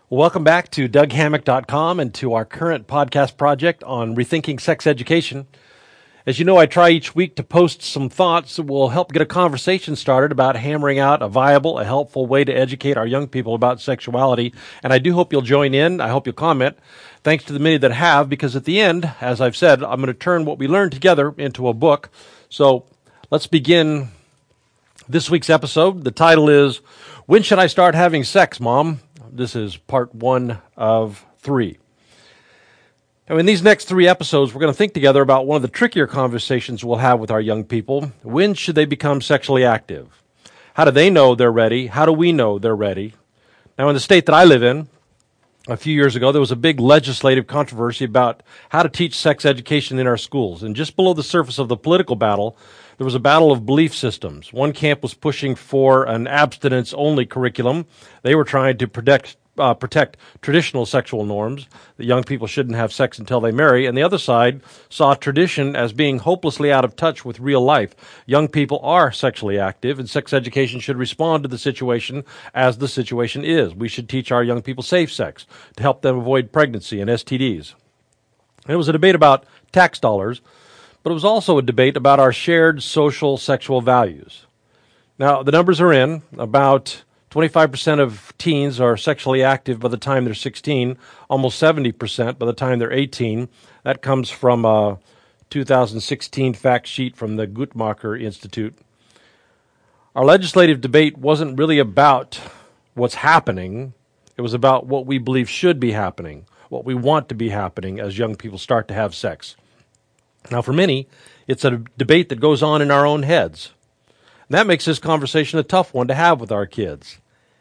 Welcome back to DougHammock.com and to our current podcast project on rethinking sex education. As you know, I try each week to post some thoughts that will help get a conversation started about hammering out a viable, a helpful way to educate our young people about sexuality. And I do hope you'll join in. I hope you'll comment. Thanks to the many that have, because at the end, as I've said, I'm going to turn what we learned together into a book. So let's begin this week's episode. The title is, When Should I Start Having Sex, Mom? This is part 1 of 3. Now, in these next 3 episodes, we're going to think together about one of the trickier conversations we'll have with our young people. When should they become sexually active? How do they know they're ready? How do we know they're ready? Now, in the state that I live in, a few years ago, there was a big legislative controversy about how to teach sex education in our schools. And just below the surface of the political battle, there was a battle of belief systems. One camp was pushing for an abstinence-only curriculum. They were trying to protect traditional sexual norms, that young people shouldn't have sex until they marry. And the other side saw tradition as being hopelessly out of touch with real life. Young people are sexually active, and sex education should respond to the situation as the situation is. We should teach our young people safe sex to help them avoid pregnancy and STDs. And it was a debate about tax dollars, but it was also a debate about our shared social sexual values. Now, the numbers are in. About 25% of teens are sexually active by the time they're 16, almost 70% by the time they're 18. That comes from a 2016 fact sheet from the Guttmacher Institute. Our legislative debate wasn't really about what's happening. It was about what we believe should be happening, what we want to be happening as young people start to have sex. Now, for many, it's a debate that goes on in our own heads. And that makes this conversation a tough one to have with our kids.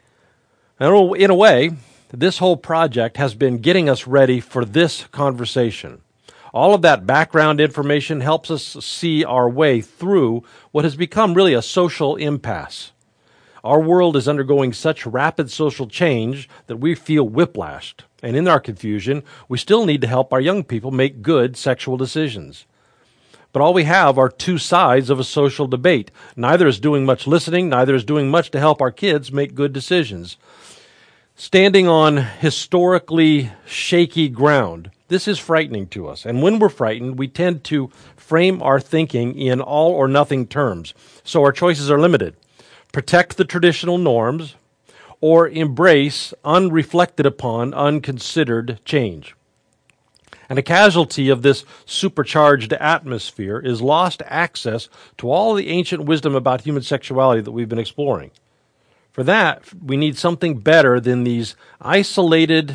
And in a way, this whole project has been getting us ready for this conversation. All of that background information helps us see our way through what has become really a social impasse. Our world is undergoing such rapid social change that we feel whiplashed. And in our confusion, we still need to help our young people make good sexual decisions. But all we have are two sides of a social debate. Neither is doing much listening, neither is doing much to help our kids make good decisions. Standing on historically shaky ground, this is frightening to us. And when we're frightened, we tend to frame our thinking in all or nothing terms. So our choices are limited. Protect the traditional norms or embrace unreflected upon, unconsidered change. And a casualty of this supercharged atmosphere is lost access to all the ancient wisdom about human sexuality that we've been exploring. For that, we need something better than these isolating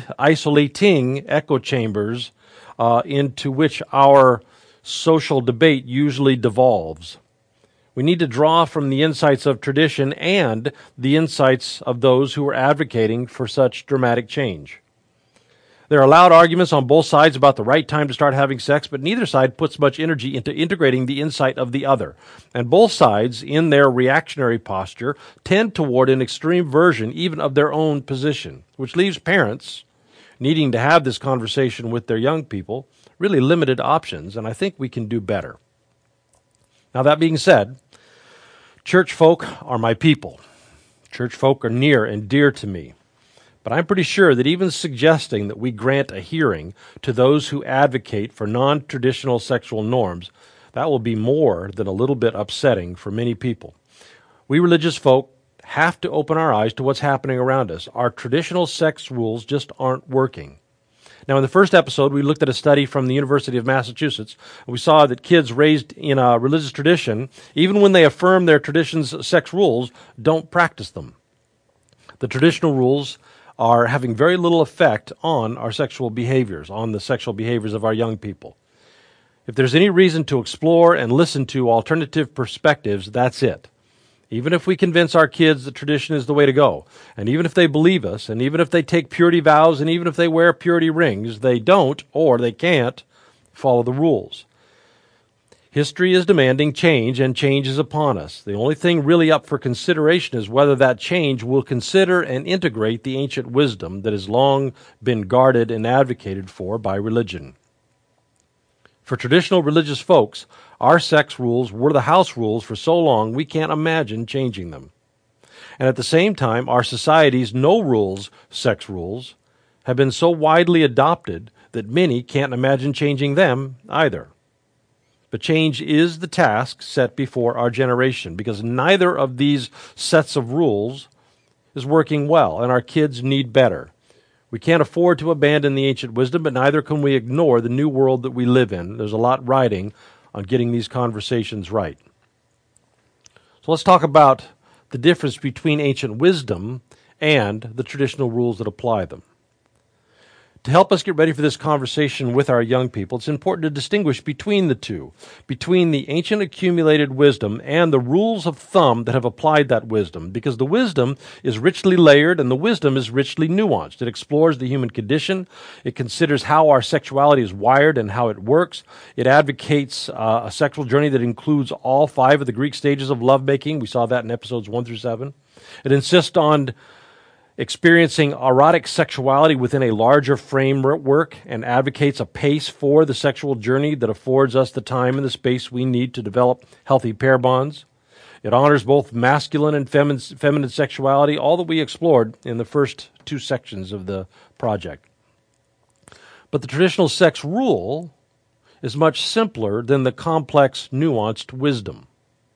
echo chambers into which our social debate usually devolves. We need to draw from the insights of tradition and the insights of those who are advocating for such dramatic change. There are loud arguments on both sides about the right time to start having sex, but neither side puts much energy into integrating the insight of the other. And both sides, in their reactionary posture, tend toward an extreme version even of their own position, which leaves parents needing to have this conversation with their young people really limited options, and I think we can do better. Now, that being said, church folk are my people. Church folk are near and dear to me. But I'm pretty sure that even suggesting that we grant a hearing to those who advocate for non-traditional sexual norms, that will be more than a little bit upsetting for many people. We religious folk have to open our eyes to what's happening around us. Our traditional sex rules just aren't working. Now, in the first episode, we looked at a study from the University of Massachusetts. We saw that kids raised in a religious tradition, even when they affirm their tradition's sex rules, don't practice them. The traditional rules are having very little effect on our sexual behaviors, on the sexual behaviors of our young people. If there's any reason to explore and listen to alternative perspectives, that's it. Even if we convince our kids that tradition is the way to go, and even if they believe us, and even if they take purity vows, and even if they wear purity rings, they don't, or they can't, follow the rules. History is demanding change, and change is upon us. The only thing really up for consideration is whether that change will consider and integrate the ancient wisdom that has long been guarded and advocated for by religion. For traditional religious folks, our sex rules were the house rules for so long we can't imagine changing them. And at the same time, our society's no rules sex rules have been so widely adopted that many can't imagine changing them either. But change is the task set before our generation, because neither of these sets of rules is working well, and our kids need better. We can't afford to abandon the ancient wisdom, but neither can we ignore the new world that we live in. There's a lot riding on getting these conversations right. So let's talk about the difference between ancient wisdom and the traditional rules that apply them. To help us get ready for this conversation with our young people, it's important to distinguish between the two, between the ancient accumulated wisdom and the rules of thumb that have applied that wisdom, because the wisdom is richly layered and the wisdom is richly nuanced. It explores the human condition. It considers how our sexuality is wired and how it works. It advocates a sexual journey that includes all 5 of the Greek stages of lovemaking. We saw that in episodes 1 through 7. It insists on experiencing erotic sexuality within a larger framework and advocates a pace for the sexual journey that affords us the time and the space we need to develop healthy pair bonds. It honors both masculine and feminine sexuality, all that we explored in the first 2 sections of the project. But the traditional sex rule is much simpler than the complex, nuanced wisdom.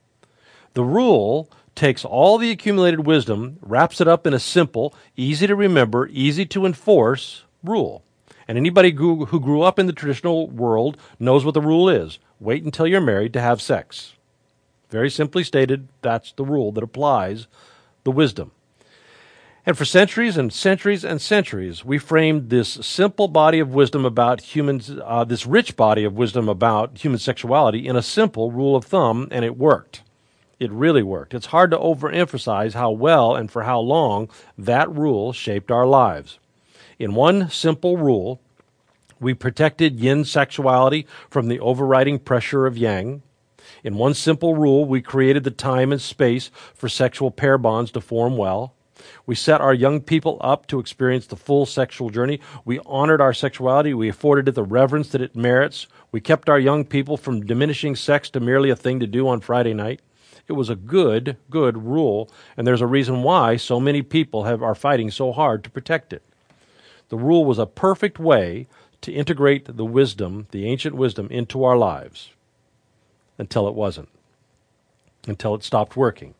The rule takes all the accumulated wisdom, wraps it up in a simple, easy to remember, easy to enforce rule. And anybody who grew up in the traditional world knows what the rule is. Wait until you're married to have sex. Very simply stated, that's the rule that applies the wisdom. And for centuries and centuries and centuries, we framed this simple body of wisdom about humans, this rich body of wisdom about human sexuality in a simple rule of thumb, and it worked. It really worked. It's hard to overemphasize how well and for how long that rule shaped our lives. In one simple rule, we protected yin sexuality from the overriding pressure of yang. In one simple rule, we created the time and space for sexual pair bonds to form well. We set our young people up to experience the full sexual journey. We honored our sexuality. We afforded it the reverence that it merits. We kept our young people from diminishing sex to merely a thing to do on Friday night. It was a good rule, and there's a reason why so many people are fighting so hard to protect it. The rule was a perfect way to integrate the wisdom, the ancient wisdom, into our lives until it wasn't, until it stopped working.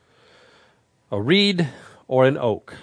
A reed or an oak.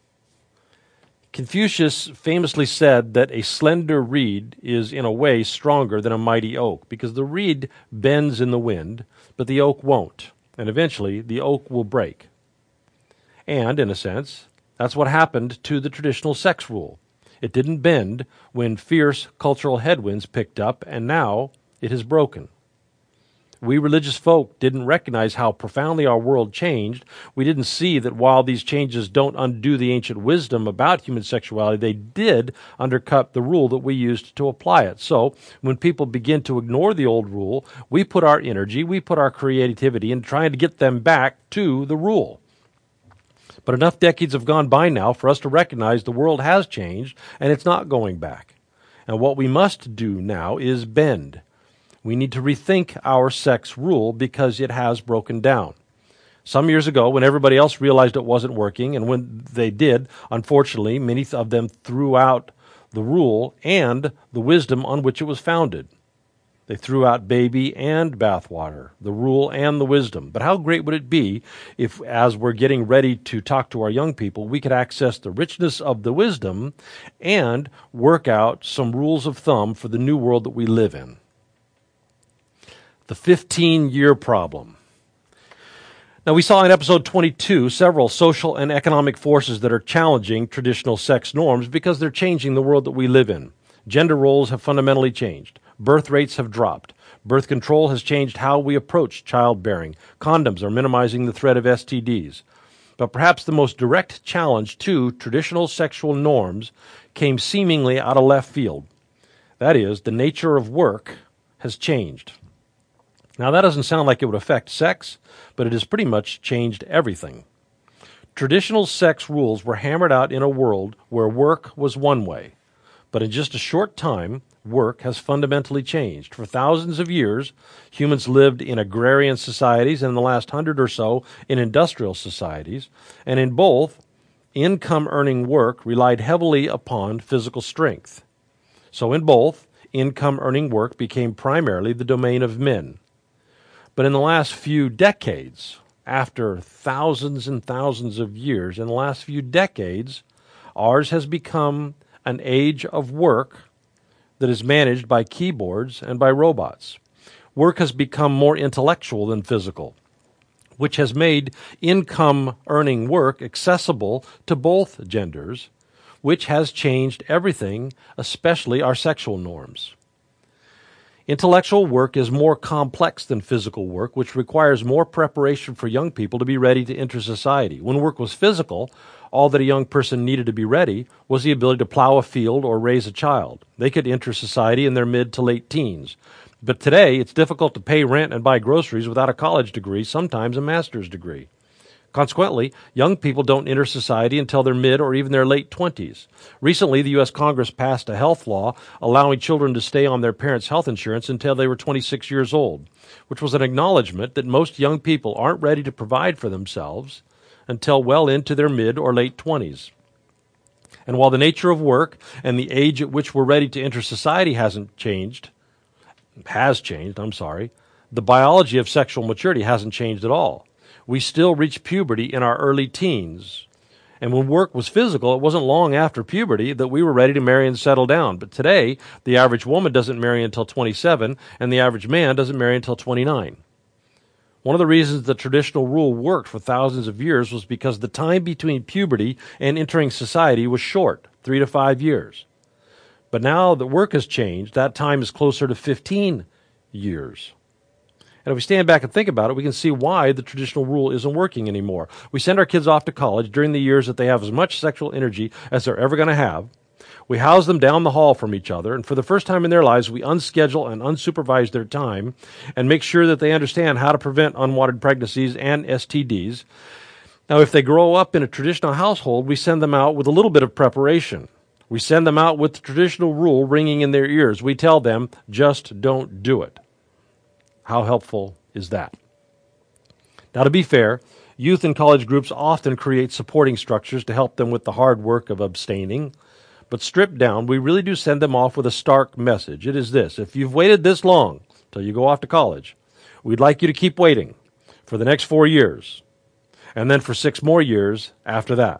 Confucius famously said that a slender reed is in a way stronger than a mighty oak, because the reed bends in the wind, but the oak won't. And eventually, the oak will break. And, in a sense, that's what happened to the traditional sex rule. It didn't bend when fierce cultural headwinds picked up, and now it has broken. We religious folk didn't recognize how profoundly our world changed. We didn't see that while these changes don't undo the ancient wisdom about human sexuality, they did undercut the rule that we used to apply it. So when people begin to ignore the old rule, we put our energy, we put our creativity in trying to get them back to the rule. But enough decades have gone by now for us to recognize the world has changed and it's not going back. And what we must do now is bend. We need to rethink our sex rule because it has broken down. Some years ago, when everybody else realized it wasn't working, and when they did, unfortunately, many of them threw out the rule and the wisdom on which it was founded. They threw out baby and bathwater, the rule and the wisdom. But how great would it be if, as we're getting ready to talk to our young people, we could access the richness of the wisdom and work out some rules of thumb for the new world that we live in. The 15-year problem. Now, we saw in episode 22 several social and economic forces that are challenging traditional sex norms because they're changing the world that we live in. Gender roles have fundamentally changed. Birth rates have dropped. Birth control has changed how we approach childbearing. Condoms are minimizing the threat of STDs. But perhaps the most direct challenge to traditional sexual norms came seemingly out of left field. That is, the nature of work has changed. Now, that doesn't sound like it would affect sex, but it has pretty much changed everything. Traditional sex rules were hammered out in a world where work was one way. But in just a short time, work has fundamentally changed. For thousands of years, humans lived in agrarian societies, and in the last 100 or so, in industrial societies. And in both income-earning work relied heavily upon physical strength. So in both, income-earning work became primarily the domain of men. But in the last few decades, after thousands and thousands of years, in the last few decades, ours has become an age of work that is managed by keyboards and by robots. Work has become more intellectual than physical, which has made income-earning work accessible to both genders, which has changed everything, especially our sexual norms. Intellectual work is more complex than physical work, which requires more preparation for young people to be ready to enter society. When work was physical, all that a young person needed to be ready was the ability to plow a field or raise a child. They could enter society in their mid to late teens. But today, it's difficult to pay rent and buy groceries without a college degree, sometimes a master's degree. Consequently, young people don't enter society until their mid or even their late 20s. Recently, the U.S. Congress passed a health law allowing children to stay on their parents' health insurance until they were 26 years old, which was an acknowledgement that most young people aren't ready to provide for themselves until well into their mid or late 20s. And while the nature of work and the age at which we're ready to enter society has changed, the biology of sexual maturity hasn't changed at all. We still reach puberty in our early teens. And when work was physical, it wasn't long after puberty that we were ready to marry and settle down. But today, the average woman doesn't marry until 27, and the average man doesn't marry until 29. One of the reasons the traditional rule worked for thousands of years was because the time between puberty and entering society was short, 3 to 5 years. But now that work has changed, that time is closer to 15 years. And if we stand back and think about it, we can see why the traditional rule isn't working anymore. We send our kids off to college during the years that they have as much sexual energy as they're ever going to have. We house them down the hall from each other, and for the first time in their lives, we unschedule and unsupervise their time and make sure that they understand how to prevent unwanted pregnancies and STDs. Now, if they grow up in a traditional household, we send them out with a little bit of preparation. We send them out with the traditional rule ringing in their ears. We tell them, just don't do it. How helpful is that? Now, to be fair, youth and college groups often create supporting structures to help them with the hard work of abstaining. But stripped down, we really do send them off with a stark message. It is this: if you've waited this long till you go off to college, we'd like you to keep waiting for the next 4 years, and then for 6 more years after that.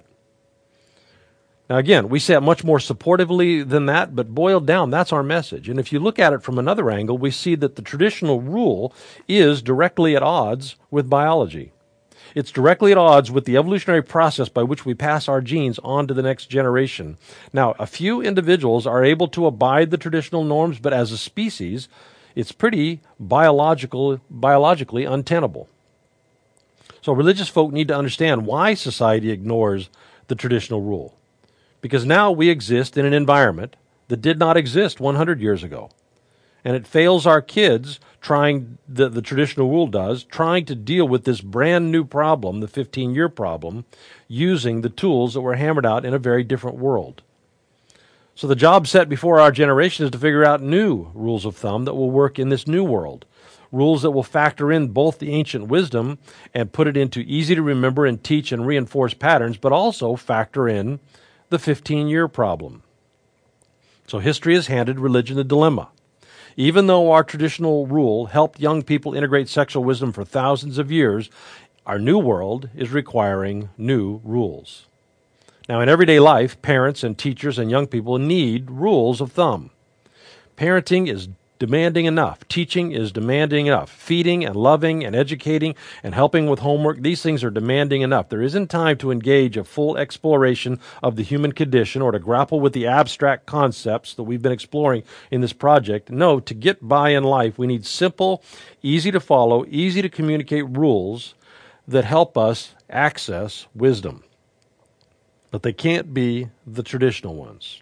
Now, again, we say it much more supportively than that, but boiled down, that's our message. And if you look at it from another angle, we see that the traditional rule is directly at odds with biology. It's directly at odds with the evolutionary process by which we pass our genes on to the next generation. Now, a few individuals are able to abide the traditional norms, but as a species, it's pretty biologically untenable. So religious folk need to understand why society ignores the traditional rule. Because now we exist in an environment that did not exist 100 years ago. And it fails our kids the traditional rule does, trying to deal with this brand new problem, the 15-year problem, using the tools that were hammered out in a very different world. So the job set before our generation is to figure out new rules of thumb that will work in this new world. Rules that will factor in both the ancient wisdom and put it into easy to remember and teach and reinforce patterns, but also factor in the 15-year problem. So history has handed religion a dilemma. Even though our traditional rule helped young people integrate sexual wisdom for thousands of years, our new world is requiring new rules. Now, in everyday life, parents and teachers and young people need rules of thumb. Parenting is demanding enough. Teaching is demanding enough. Feeding and loving and educating and helping with homework, these things are demanding enough. There isn't time to engage a full exploration of the human condition or to grapple with the abstract concepts that we've been exploring in this project. No, to get by in life, we need simple, easy to follow, easy to communicate rules that help us access wisdom. But they can't be the traditional ones.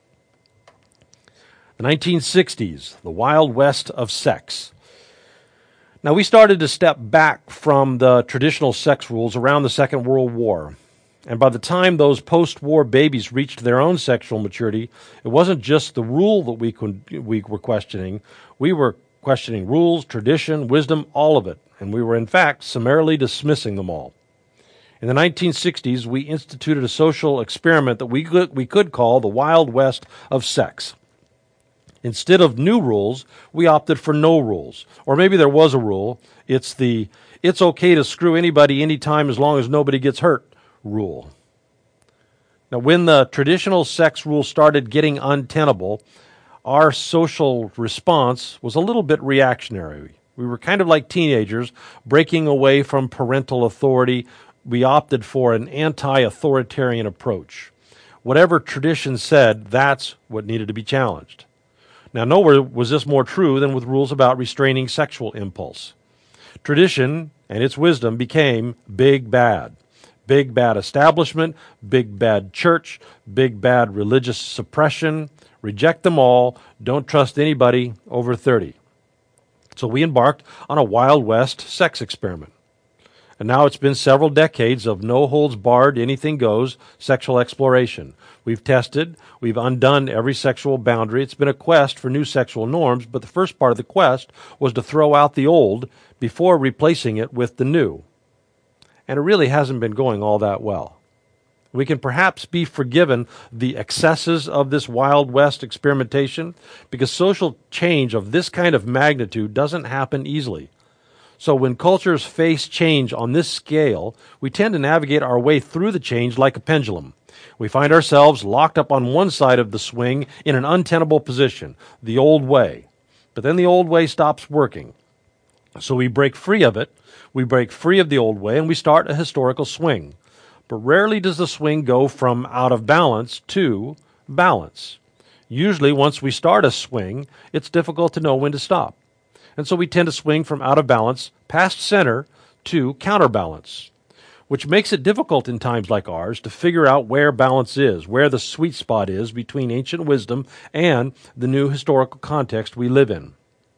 The 1960s, the Wild West of sex. Now, we started to step back from the traditional sex rules around the Second World War. And by the time those post-war babies reached their own sexual maturity, it wasn't just the rule that we were questioning. We were questioning rules, tradition, wisdom, all of it. And we were, in fact, summarily dismissing them all. In the 1960s, we instituted a social experiment that we could call the Wild West of sex. Instead of new rules, we opted for no rules. Or maybe there was a rule. It's okay to screw anybody anytime as long as nobody gets hurt rule. Now, when the traditional sex rules started getting untenable, our social response was a little bit reactionary. We were kind of like teenagers breaking away from parental authority. We opted for an anti-authoritarian approach. Whatever tradition said, that's what needed to be challenged. Now, nowhere was this more true than with rules about restraining sexual impulse. Tradition and its wisdom became big bad. Big bad establishment, big bad church, big bad religious suppression. Reject them all. Don't trust anybody over 30. So we embarked on a Wild West sex experiment. And now it's been several decades of no-holds-barred, anything-goes sexual exploration. We've tested, we've undone every sexual boundary. It's been a quest for new sexual norms, but the first part of the quest was to throw out the old before replacing it with the new. And it really hasn't been going all that well. We can perhaps be forgiven the excesses of this Wild West experimentation because social change of this kind of magnitude doesn't happen easily. So when cultures face change on this scale, we tend to navigate our way through the change like a pendulum. We find ourselves locked up on one side of the swing in an untenable position, the old way. But then the old way stops working. So we break free of it, we break free of the old way, and we start a historical swing. But rarely does the swing go from out of balance to balance. Usually once we start a swing, it's difficult to know when to stop. And so we tend to swing from out of balance past center to counterbalance, which makes it difficult in times like ours to figure out where balance is, where the sweet spot is between ancient wisdom and the new historical context we live in.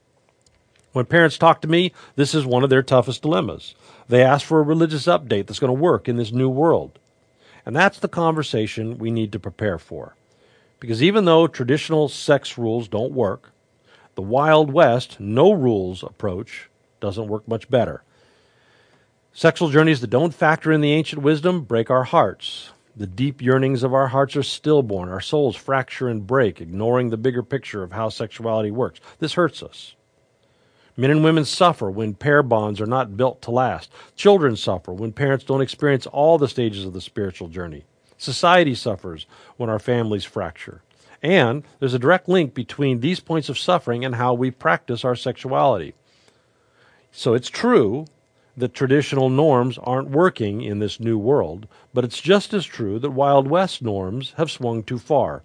When parents talk to me, this is one of their toughest dilemmas. They ask for a religious update that's going to work in this new world. And that's the conversation we need to prepare for. Because even though traditional sex rules don't work, the Wild West, no-rules approach doesn't work much better. Sexual journeys that don't factor in the ancient wisdom break our hearts. The deep yearnings of our hearts are stillborn. Our souls fracture and break, ignoring the bigger picture of how sexuality works. This hurts us. Men and women suffer when pair bonds are not built to last. Children suffer when parents don't experience all the stages of the spiritual journey. Society suffers when our families fracture. And there's a direct link between these points of suffering and how we practice our sexuality. So it's true that traditional norms aren't working in this new world, but it's just as true that Wild West norms have swung too far.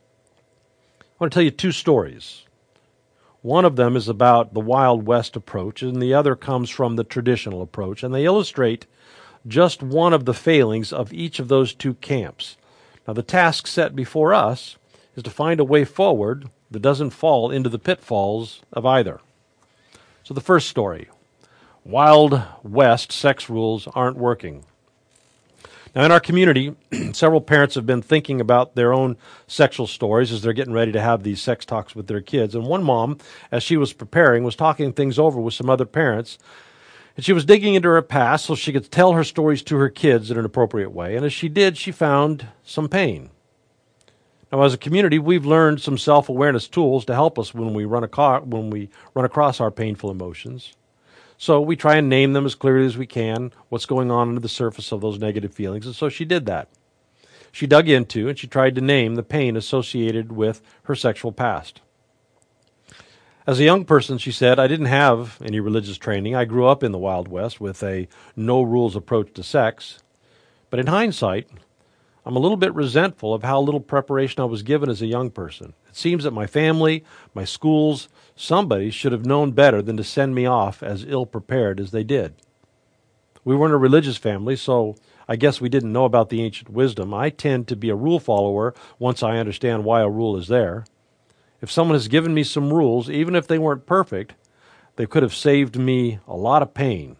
I want to tell you two stories. One of them is about the Wild West approach, and the other comes from the traditional approach, and they illustrate just one of the failings of each of those two camps. Now, the task set before us is to find a way forward that doesn't fall into the pitfalls of either. So the first story, Wild West sex rules aren't working. Now in our community, several parents have been thinking about their own sexual stories as they're getting ready to have these sex talks with their kids. And one mom, as she was preparing, was talking things over with some other parents. And she was digging into her past so she could tell her stories to her kids in an appropriate way. And as she did, she found some pain. Now, as a community, we've learned some self-awareness tools to help us when we run across our painful emotions. So we try and name them as clearly as we can, what's going on under the surface of those negative feelings. And so she did that. She dug into and she tried to name the pain associated with her sexual past. As a young person, she said, I didn't have any religious training. I grew up in the Wild West with a no-rules approach to sex. But in hindsight, I'm a little bit resentful of how little preparation I was given as a young person. It seems that my family, my schools, somebody should have known better than to send me off as ill-prepared as they did. We weren't a religious family, so I guess we didn't know about the ancient wisdom. I tend to be a rule follower once I understand why a rule is there. If someone has given me some rules, even if they weren't perfect, they could have saved me a lot of pain.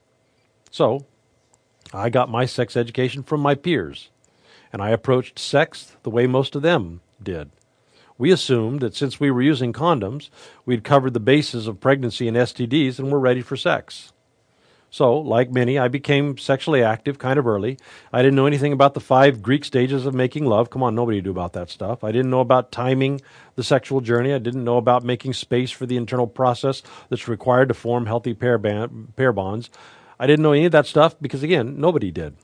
So I got my sex education from my peers. And I approached sex the way most of them did. We assumed that since we were using condoms, we'd covered the bases of pregnancy and STDs and were ready for sex. So, like many, I became sexually active kind of early. I didn't know anything about the 5 Greek stages of making love. Come on, nobody knew about that stuff. I didn't know about timing the sexual journey. I didn't know about making space for the internal process that's required to form healthy pair bonds. I didn't know any of that stuff because, again, nobody did.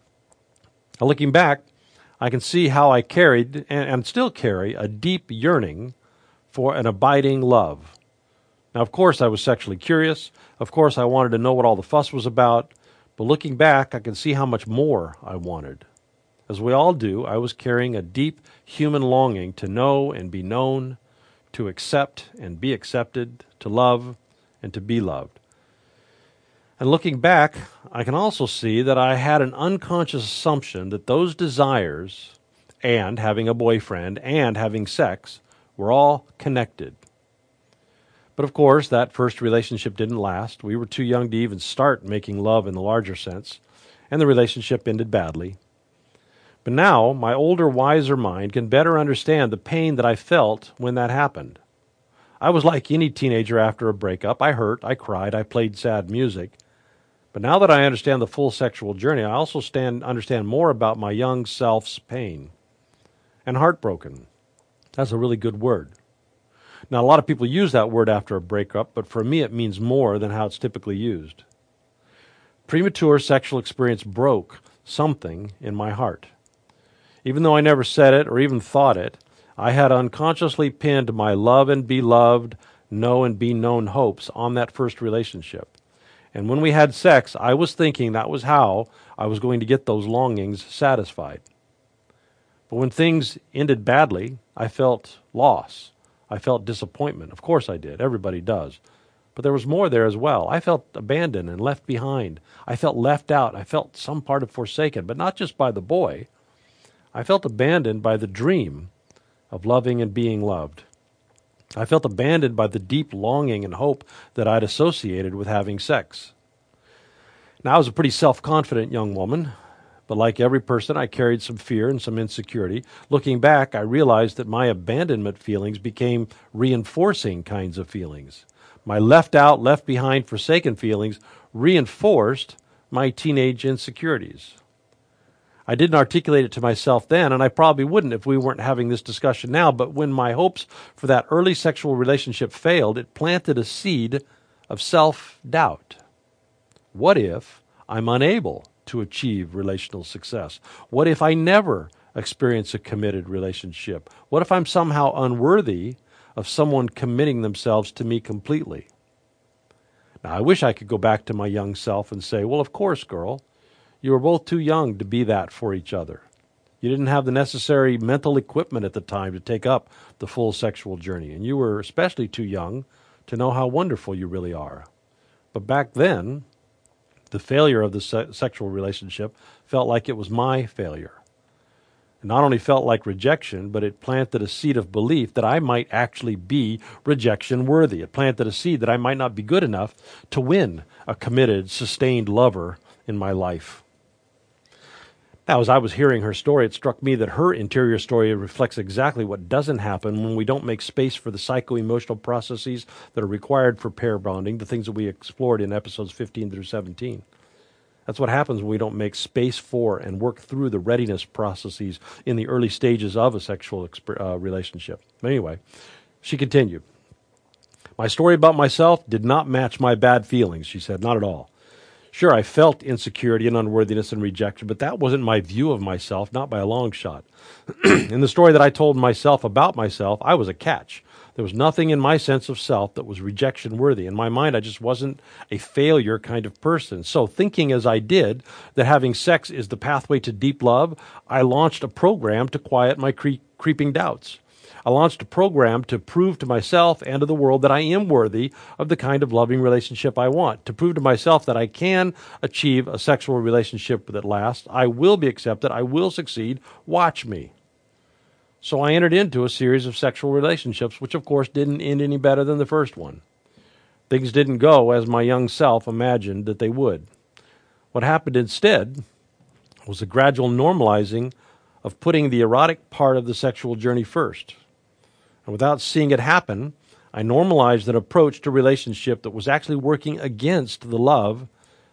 Now, looking back, I can see how I carried and still carry a deep yearning for an abiding love. Now, of course, I was sexually curious. Of course, I wanted to know what all the fuss was about. But looking back, I can see how much more I wanted. As we all do, I was carrying a deep human longing to know and be known, to accept and be accepted, to love and to be loved. And looking back, I can also see that I had an unconscious assumption that those desires and having a boyfriend and having sex were all connected. But of course, that first relationship didn't last. We were too young to even start making love in the larger sense, and the relationship ended badly. But now, my older, wiser mind can better understand the pain that I felt when that happened. I was like any teenager after a breakup. I hurt, I cried, I played sad music. But now that I understand the full sexual journey, I also understand more about my young self's pain. And heartbroken. That's a really good word. Now, a lot of people use that word after a breakup, but for me it means more than how it's typically used. Premature sexual experience broke something in my heart. Even though I never said it or even thought it, I had unconsciously pinned my love and be loved, know and be known hopes on that first relationship. And when we had sex, I was thinking that was how I was going to get those longings satisfied. But when things ended badly, I felt loss. I felt disappointment. Of course I did. Everybody does. But there was more there as well. I felt abandoned and left behind. I felt left out. I felt some part of forsaken, but not just by the boy. I felt abandoned by the dream of loving and being loved. I felt abandoned by the deep longing and hope that I'd associated with having sex. Now, I was a pretty self-confident young woman, but like every person, I carried some fear and some insecurity. Looking back, I realized that my abandonment feelings became reinforcing kinds of feelings. My left out, left behind, forsaken feelings reinforced my teenage insecurities. I didn't articulate it to myself then, and I probably wouldn't if we weren't having this discussion now, but when my hopes for that early sexual relationship failed, it planted a seed of self-doubt. What if I'm unable to achieve relational success? What if I never experience a committed relationship? What if I'm somehow unworthy of someone committing themselves to me completely? Now, I wish I could go back to my young self and say, well, of course, girl, you were both too young to be that for each other. You didn't have the necessary mental equipment at the time to take up the full sexual journey, and you were especially too young to know how wonderful you really are. But back then, the failure of the sexual relationship felt like it was my failure. It not only felt like rejection, but it planted a seed of belief that I might actually be rejection worthy. It planted a seed that I might not be good enough to win a committed, sustained lover in my life. Now, as I was hearing her story, it struck me that her interior story reflects exactly what doesn't happen when we don't make space for the psycho-emotional processes that are required for pair bonding, the things that we explored in episodes 15 through 17. That's what happens when we don't make space for and work through the readiness processes in the early stages of a sexual relationship. But anyway, she continued. My story about myself did not match my bad feelings, she said, not at all. Sure, I felt insecurity and unworthiness and rejection, but that wasn't my view of myself, not by a long shot. In the story that I told myself about myself, I was a catch. There was nothing in my sense of self that was rejection worthy. In my mind, I just wasn't a failure kind of person. So thinking as I did that having sex is the pathway to deep love, I launched a program to quiet my creeping doubts. I launched a program to prove to myself and to the world that I am worthy of the kind of loving relationship I want, to prove to myself that I can achieve a sexual relationship that lasts. I will be accepted. I will succeed. Watch me. So I entered into a series of sexual relationships, which of course didn't end any better than the first one. Things didn't go as my young self imagined that they would. What happened instead was a gradual normalizing of putting the erotic part of the sexual journey first. And without seeing it happen, I normalized an approach to relationship that was actually working against the love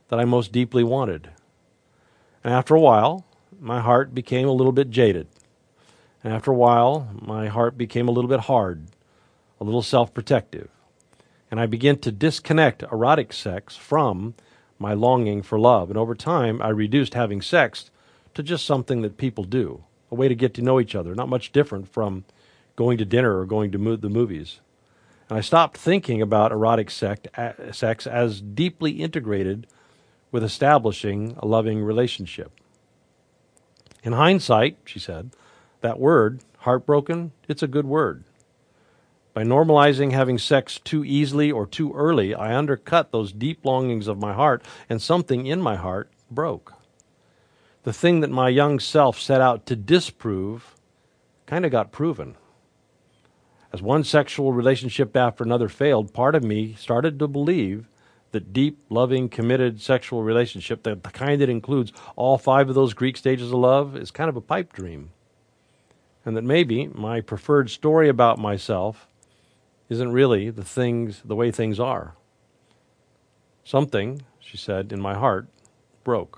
that I most deeply wanted. And after a while, my heart became a little bit jaded. And after a while, my heart became a little bit hard, a little self-protective. And I began to disconnect erotic sex from my longing for love. And over time, I reduced having sex to just something that people do, a way to get to know each other, not much different from going to dinner or going to the movies. And I stopped thinking about erotic sex as deeply integrated with establishing a loving relationship. In hindsight, she said, that word, heartbroken, it's a good word. By normalizing having sex too easily or too early, I undercut those deep longings of my heart, and something in my heart broke. The thing that my young self set out to disprove kind of got proven. As one sexual relationship after another failed, part of me started to believe that deep, loving, committed sexual relationship, the kind that includes all 5 of those Greek stages of love, is kind of a pipe dream. And that maybe my preferred story about myself isn't really the way things are. Something, she said, in my heart broke.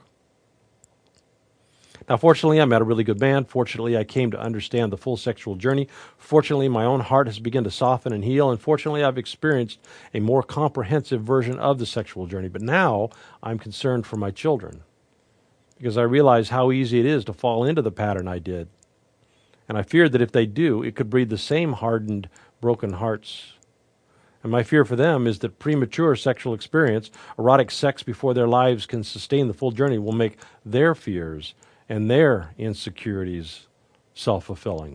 Now, fortunately, I met a really good man. Fortunately, I came to understand the full sexual journey. Fortunately, my own heart has begun to soften and heal. And fortunately, I've experienced a more comprehensive version of the sexual journey. But now I'm concerned for my children because I realize how easy it is to fall into the pattern I did. And I fear that if they do, it could breed the same hardened, broken hearts. And my fear for them is that premature sexual experience, erotic sex before their lives can sustain the full journey, will make their fears and their insecurities self-fulfilling.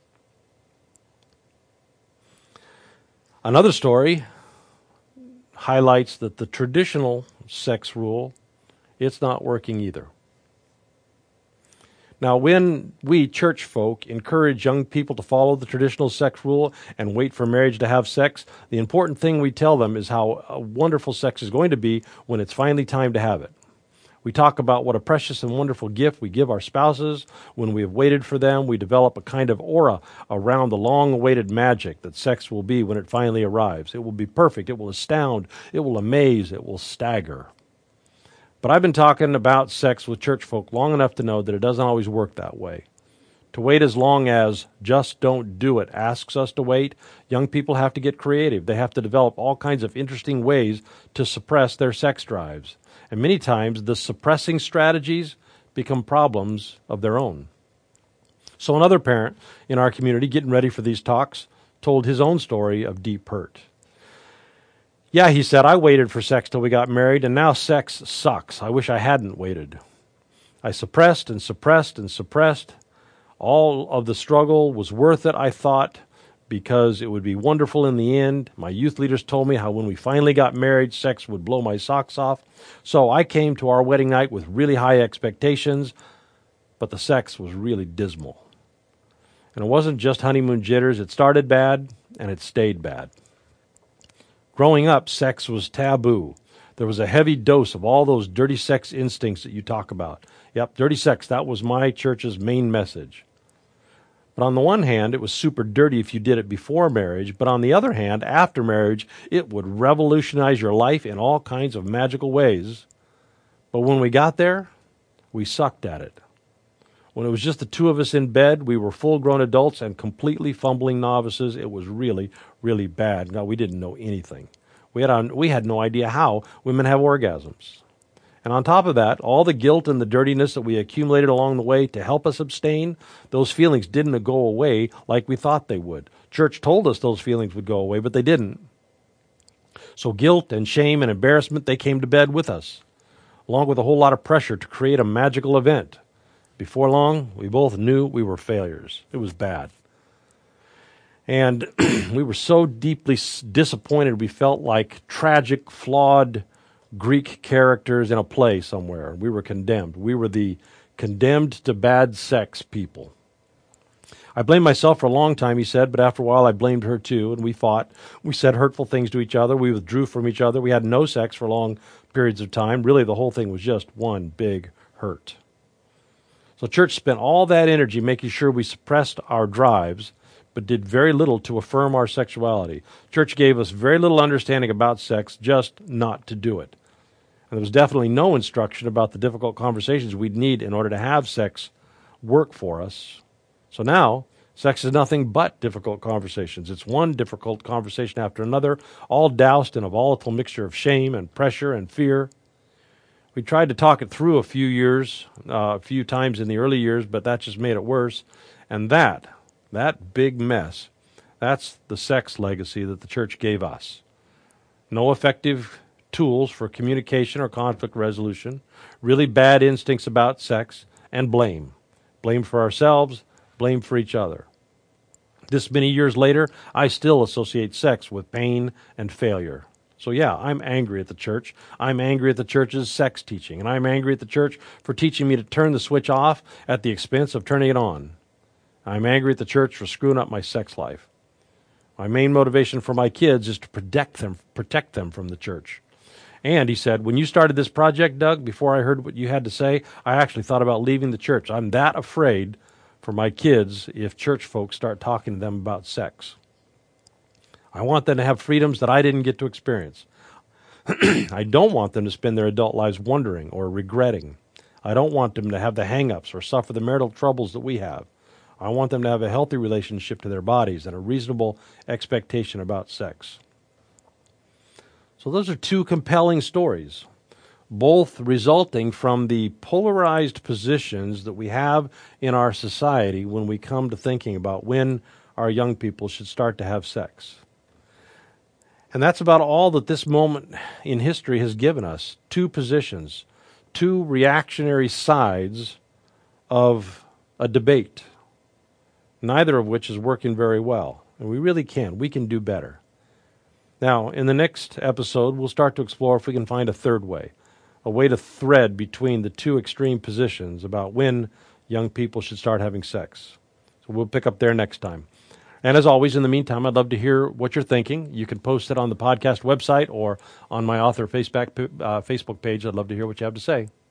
Another story highlights that the traditional sex rule, it's not working either. Now, when we church folk encourage young people to follow the traditional sex rule and wait for marriage to have sex, the important thing we tell them is how wonderful sex is going to be when it's finally time to have it. We talk about what a precious and wonderful gift we give our spouses. When we have waited for them, we develop a kind of aura around the long-awaited magic that sex will be when it finally arrives. It will be perfect. It will astound. It will amaze. It will stagger. But I've been talking about sex with church folk long enough to know that it doesn't always work that way. To wait as long as just don't do it asks us to wait, young people have to get creative. They have to develop all kinds of interesting ways to suppress their sex drives. And many times, the suppressing strategies become problems of their own. So another parent in our community, getting ready for these talks, told his own story of deep hurt. Yeah, he said, I waited for sex till we got married, and now sex sucks. I wish I hadn't waited. I suppressed and suppressed and suppressed. All of the struggle was worth it, I thought, because it would be wonderful in the end. My youth leaders told me how when we finally got married, sex would blow my socks off. So I came to our wedding night with really high expectations, but the sex was really dismal. And it wasn't just honeymoon jitters. It started bad, and it stayed bad. Growing up, sex was taboo. There was a heavy dose of all those dirty sex instincts that you talk about. Yep, dirty sex, that was my church's main message. But on the one hand, it was super dirty if you did it before marriage. But on the other hand, after marriage, it would revolutionize your life in all kinds of magical ways. But when we got there, we sucked at it. When it was just the two of us in bed, we were full-grown adults and completely fumbling novices. It was really, really bad. No, we didn't know anything. We had no idea how women have orgasms. And on top of that, all the guilt and the dirtiness that we accumulated along the way to help us abstain, those feelings didn't go away like we thought they would. Church told us those feelings would go away, but they didn't. So guilt and shame and embarrassment, they came to bed with us, along with a whole lot of pressure to create a magical event. Before long, we both knew we were failures. It was bad. And we were so deeply disappointed, we felt like tragic, flawed Greek characters in a play somewhere. We were condemned. We were the condemned to bad sex people. I blamed myself for a long time, he said, but after a while I blamed her too, and we fought. We said hurtful things to each other. We withdrew from each other. We had no sex for long periods of time. Really, the whole thing was just one big hurt. So church spent all that energy making sure we suppressed our drives, but did very little to affirm our sexuality. Church gave us very little understanding about sex, just not to do it. And there was definitely no instruction about the difficult conversations we'd need in order to have sex work for us. So now, sex is nothing but difficult conversations. It's one difficult conversation after another, all doused in a volatile mixture of shame and pressure and fear. We tried to talk it through a few times in the early years, but that just made it worse. And that big mess, that's the sex legacy that the church gave us. No effective tools for communication or conflict resolution, really bad instincts about sex, and blame. Blame for ourselves, blame for each other. This many years later, I still associate sex with pain and failure. So yeah, I'm angry at the church. I'm angry at the church's sex teaching, and I'm angry at the church for teaching me to turn the switch off at the expense of turning it on. I'm angry at the church for screwing up my sex life. My main motivation for my kids is to protect them from the church. And he said, when you started this project, Doug, before I heard what you had to say, I actually thought about leaving the church. I'm that afraid for my kids if church folks start talking to them about sex. I want them to have freedoms that I didn't get to experience. I don't want them to spend their adult lives wondering or regretting. I don't want them to have the hang-ups or suffer the marital troubles that we have. I want them to have a healthy relationship to their bodies and a reasonable expectation about sex. So those are two compelling stories, both resulting from the polarized positions that we have in our society when we come to thinking about when our young people should start to have sex. And that's about all that this moment in history has given us. Two positions, two reactionary sides of a debate, neither of which is working very well. And we can do better. Now, in the next episode, we'll start to explore if we can find a third way, a way to thread between the two extreme positions about when young people should start having sex. So we'll pick up there next time. And as always, in the meantime, I'd love to hear what you're thinking. You can post it on the podcast website or on my author Facebook page. I'd love to hear what you have to say.